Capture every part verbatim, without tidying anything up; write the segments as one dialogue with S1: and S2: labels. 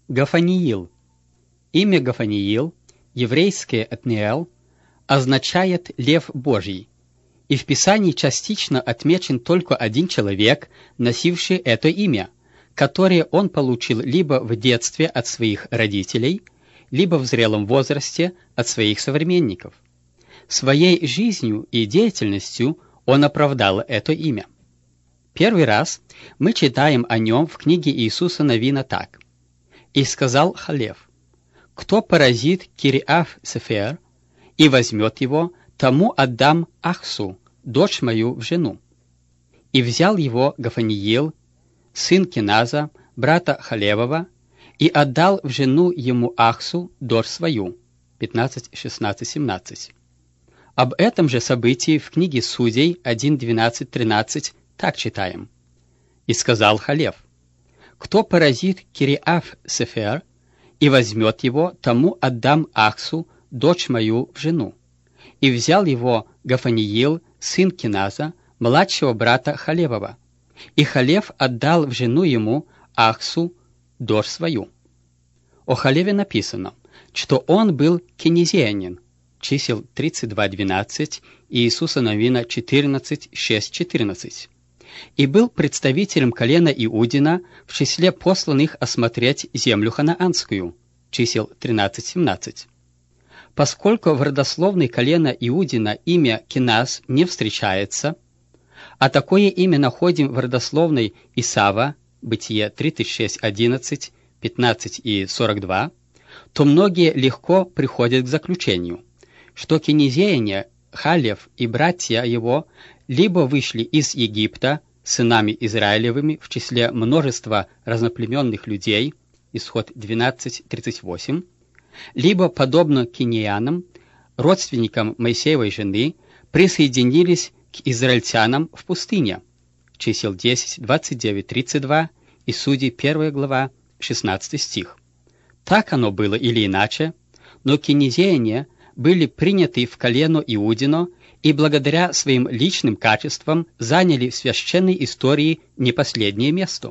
S1: Гафаниил. Имя Гафаниил, еврейское Отниэл, означает «лев Божий», и в Писании частично отмечен только один человек, носивший это имя, которое он получил либо в детстве от своих родителей, либо в зрелом возрасте от своих современников. Своей жизнью и деятельностью он оправдал это имя. Первый раз мы читаем о нем в книге Иисуса Навина так. «И сказал Халев, кто поразит Кириаф Сефер и возьмет его, тому отдам Ахсу, дочь мою, в жену. И взял его Гафаниил, сын Киназа, брата Халевова, и отдал в жену ему Ахсу, дочь свою». пятнадцать, шестнадцать, семнадцать. Об этом же событии в книге Судей один, двенадцать, тринадцать так читаем. «И сказал Халев, кто поразит Кириаф Сефер и возьмет его, тому отдам Ахсу, дочь мою, в жену. И взял его Гафаниил, сын Киназа, младшего брата Халевова, и Халев отдал в жену ему Ахсу, дочь свою». О Халеве написано, что он был кенезиянин, чисел тридцать два, двенадцать, и Иисуса Навина четырнадцать, шесть, четырнадцать, и был представителем колена Иудина в числе посланных осмотреть землю ханаанскую, чисел тринадцать, семнадцать. Поскольку в родословной колена Иудина имя Киназ не встречается, а такое имя находим в родословной Исава, Бытие тридцать шесть, одиннадцать, пятнадцать и сорок два, то многие легко приходят к заключению, что кенезеяне, Халев и братья его либо вышли из Египта сынами Израилевыми в числе множества разноплеменных людей, исход двенадцать, тридцать восемь, либо, подобно кинеянам, родственникам Моисеевой жены, присоединились к израильтянам в пустыне, чисел десять, двадцать девять, тридцать два и Судей первая глава, шестнадцатый стих. Так оно было или иначе, но кенезеяне были приняты в колено Иудино и благодаря своим личным качествам заняли в священной истории не последнее место.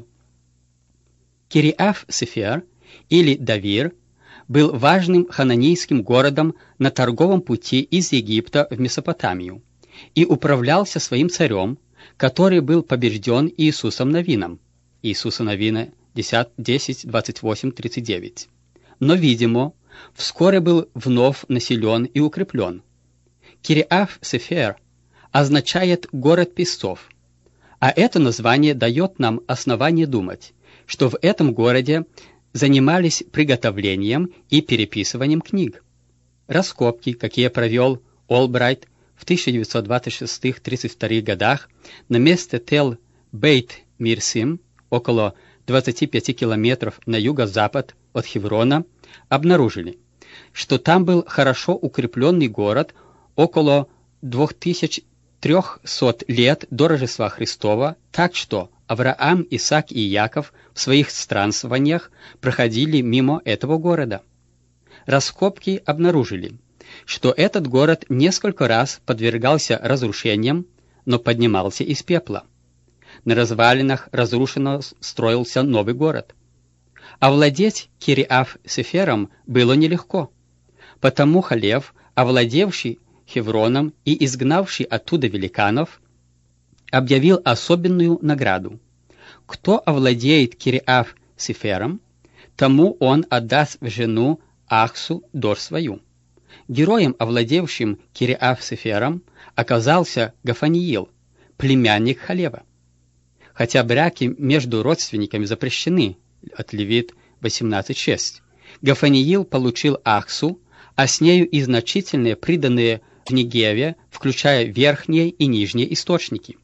S1: Кириаф Сефер или Давир был важным хананейским городом на торговом пути из Египта в Месопотамию и управлялся своим царем, который был побежден Иисусом Навином. Иисуса Навина десять, двадцать восемь, тридцать девять. Но, видимо, вскоре был вновь населен и укреплен. Кириаф-Сефер означает «город песцов», а это название дает нам основание думать, что в этом городе занимались приготовлением и переписыванием книг. Раскопки, какие провел Олбрайт в тысяча девятьсот двадцать шестом — тридцать втором годах на месте Тел-Бейт-Мирсим, около двадцати пяти километров на юго-запад от Хеврона, обнаружили, что там был хорошо укрепленный город около двух тысяч трёхсот лет до Рождества Христова, так что Авраам, Исаак и Яков в своих странствованиях проходили мимо этого города. Раскопки обнаружили, что этот город несколько раз подвергался разрушениям, но поднимался из пепла. На развалинах разрушенного строился новый город. Овладеть Кириаф-Сефером было нелегко, потому Халев, овладевший Хевроном и изгнавший оттуда великанов, объявил особенную награду. Кто овладеет Кириаф-Сефером, тому он отдаст в жену Ахсу, дочь свою. Героем, овладевшим Кириаф-Сефером, оказался Гафаниил, племянник Халева. Хотя браки между родственниками запрещены, от Левит восемнадцать шесть, Гафаниил получил Ахсу, а с нею и значительные приданные в Негеве, включая верхние и нижние источники.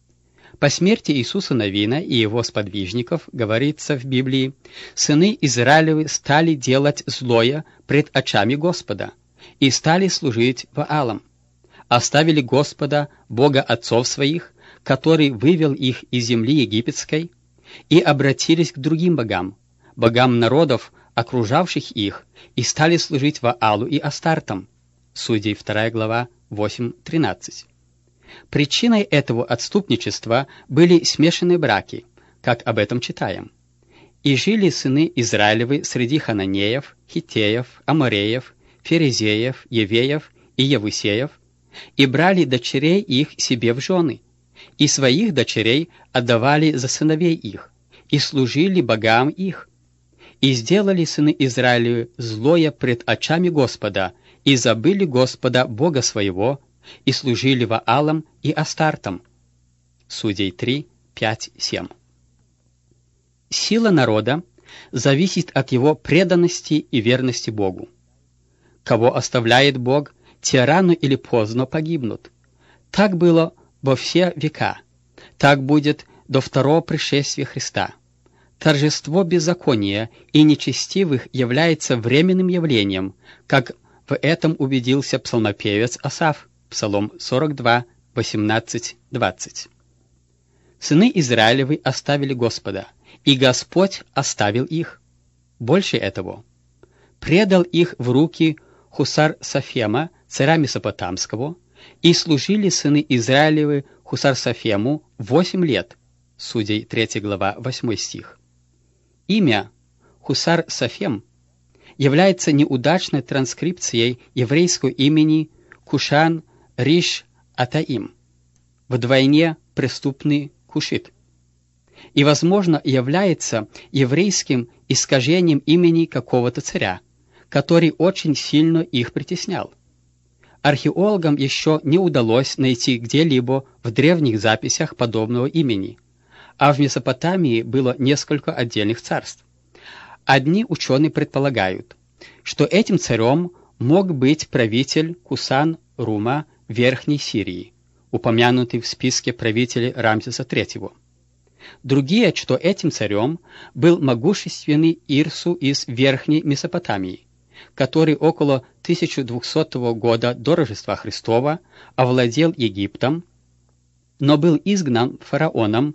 S1: По смерти Иисуса Навина и его сподвижников, говорится в Библии, сыны Израилевы стали делать злое пред очами Господа и стали служить Ваалам, оставили Господа, Бога отцов своих, который вывел их из земли египетской, и обратились к другим богам, богам народов, окружавших их, и стали служить Ваалу и Астартам. Судей вторая глава, восемь тринадцать. Причиной этого отступничества были смешанные браки, как об этом читаем. И жили сыны Израилевы среди хананеев, хиттеев, амореев, ферезеев, евеев и евусеев, и брали дочерей их себе в жены, и своих дочерей отдавали за сыновей их, и служили богам их. И сделали сыны Израилевы злое пред очами Господа, и забыли Господа Бога своего, и служили Ваалам и Астартам. Судей три, пять, семь. Сила народа зависит от его преданности и верности Богу. Кого оставляет Бог, те рано или поздно погибнут. Так было во все века. Так будет до второго пришествия Христа. Торжество беззакония и нечестивых является временным явлением, как в этом убедился псалмопевец Асаф, Псалом сорок два, восемнадцать, двадцать. Сыны Израилевы оставили Господа, и Господь оставил их. Больше этого, предал их в руки Хусар-Сафема, царя Месопотамского, и служили сыны Израилевы Хусар-Сафему восемь лет. Судей третья глава, восьмой стих. Имя Хусар-Сафем является неудачной транскрипцией еврейского имени Кушан-Риш-Атаим, вдвойне преступный Кушит, и, возможно, является еврейским искажением имени какого-то царя, который очень сильно их притеснял. Археологам еще не удалось найти где-либо в древних записях подобного имени, а в Месопотамии было несколько отдельных царств. Одни ученые предполагают, что этим царем мог быть правитель Кусан-Рума Верхней Сирии, упомянутый в списке правителей Рамзеса третьего. Другие, что этим царем был могущественный Ирсу из Верхней Месопотамии, который около тысяча двухсотого года до Рождества Христова овладел Египтом, но был изгнан фараоном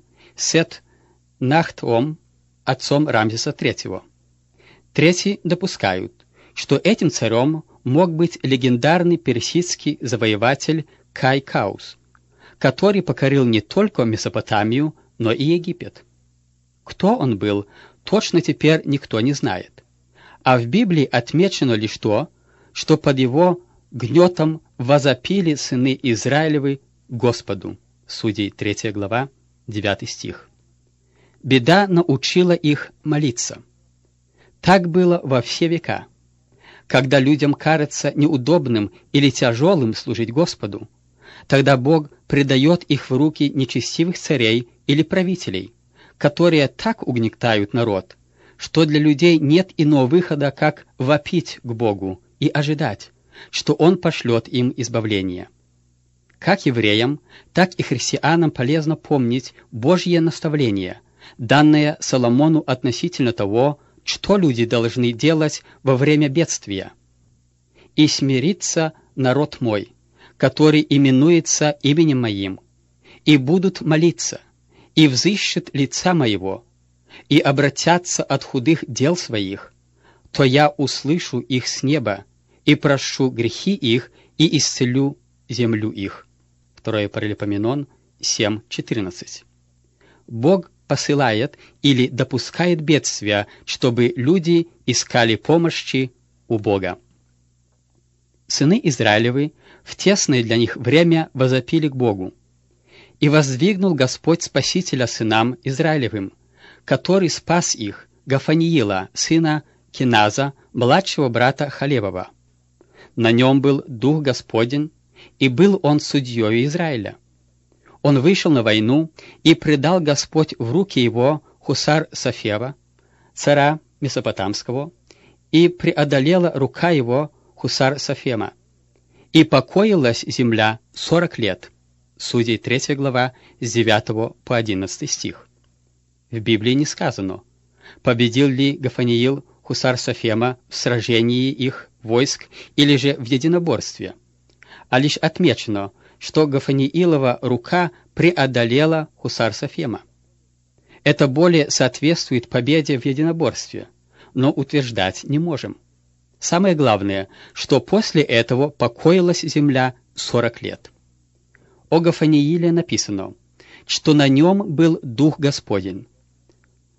S1: Сет-Нахтом, отцом Рамзеса третьего. Третьи допускают, что этим царем мог быть легендарный персидский завоеватель Кай-Каус, который покорил не только Месопотамию, но и Египет. Кто он был, точно теперь никто не знает. А в Библии отмечено лишь то, что под его гнетом возопили сыны Израилевы Господу. Судей третья глава, девятый стих. Беда научила их молиться. Так было во все века. Когда людям кажется неудобным или тяжелым служить Господу, тогда Бог предает их в руки нечестивых царей или правителей, которые так угнетают народ, что для людей нет иного выхода, как вопить к Богу и ожидать, что Он пошлет им избавление. Как евреям, так и христианам полезно помнить Божье наставление, данное Соломону относительно того, что люди должны делать во время бедствия. «И смирится народ мой, который именуется именем моим, и будут молиться, и взыщут лица моего, и обратятся от худых дел своих, то я услышу их с неба, и прощу грехи их, и исцелю землю их». Второе Паралипоменон семь четырнадцать. Бог посылает или допускает бедствия, чтобы люди искали помощи у Бога. Сыны Израилевы в тесное для них время возопили к Богу. «И воздвигнул Господь Спасителя сынам Израилевым, который спас их, Гафаниила, сына Киназа, младшего брата Халевова. На нем был Дух Господень, и был он судьей Израиля. Он вышел на войну, и предал Господь в руки его Хусар-Сафева, царя Месопотамского, и преодолела рука его Хусар-Сафема. И покоилась земля сорок лет». Судей третья глава, с девятого по одиннадцатый стих. В Библии не сказано, победил ли Гафаниил Хусар-Сафема в сражении их войск или же в единоборстве, а лишь отмечено, что Гафаниилова рука преодолела Хусар-Сафема. Это более соответствует победе в единоборстве, но утверждать не можем. Самое главное, что после этого покоилась земля сорок лет. О Гафанииле написано, что на нем был Дух Господень.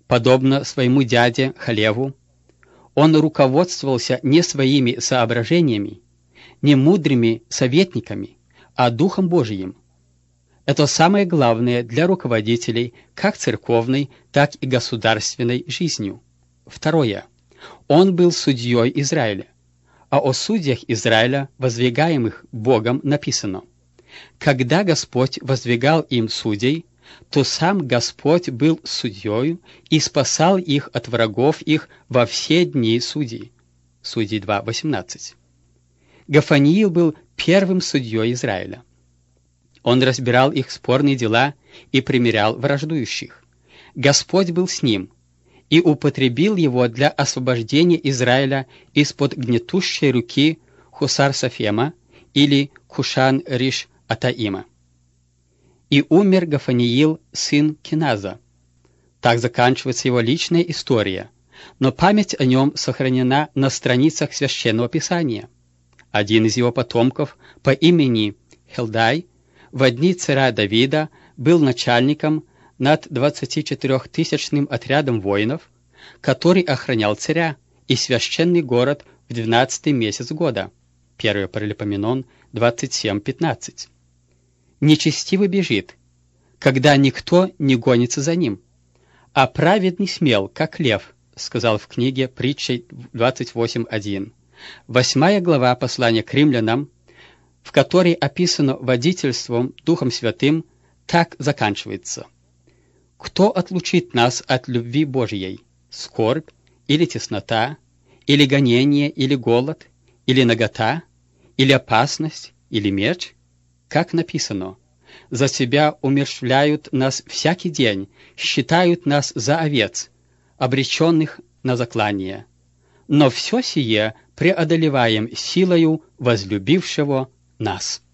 S1: Подобно своему дяде Халеву, он руководствовался не своими соображениями, не мудрыми советниками, а Духом Божиим. Это самое главное для руководителей как церковной, так и государственной жизнью. Второе. Он был судьей Израиля, а о судьях Израиля, воздвигаемых Богом, написано: «Когда Господь воздвигал им судей, то сам Господь был судьею и спасал их от врагов их во все дни судей». Судей два, восемнадцать. Гафаниил был первым судьей Израиля. Он разбирал их спорные дела и примирял враждующих. Господь был с ним и употребил его для освобождения Израиля из-под гнетущей руки Хусар-Сафема или Кушан-Риш-Атаима. И умер Гафаниил, сын Киназа. Так заканчивается его личная история, но память о нем сохранена на страницах Священного Писания. Один из его потомков по имени Хелдай в дни царя Давида был начальником над двадцатичетырехтысячным отрядом воинов, который охранял царя и священный город в двенадцатый месяц года. первое Паралипоменон двадцать семь пятнадцать. Нечестивый бежит, когда никто не гонится за ним, а праведный смел, как лев, сказал в книге Притчей двадцать восемь один. Восьмая глава послания к римлянам, в которой описано водительством Духом Святым, так заканчивается: «Кто отлучит нас от любви Божьей? Скорбь, или теснота, или гонение, или голод, или нагота, или опасность, или меч?» Как написано: «За себя умерщвляют нас всякий день, считают нас за овец, обреченных на заклание. Но все сие преодолеваем силою возлюбившего нас».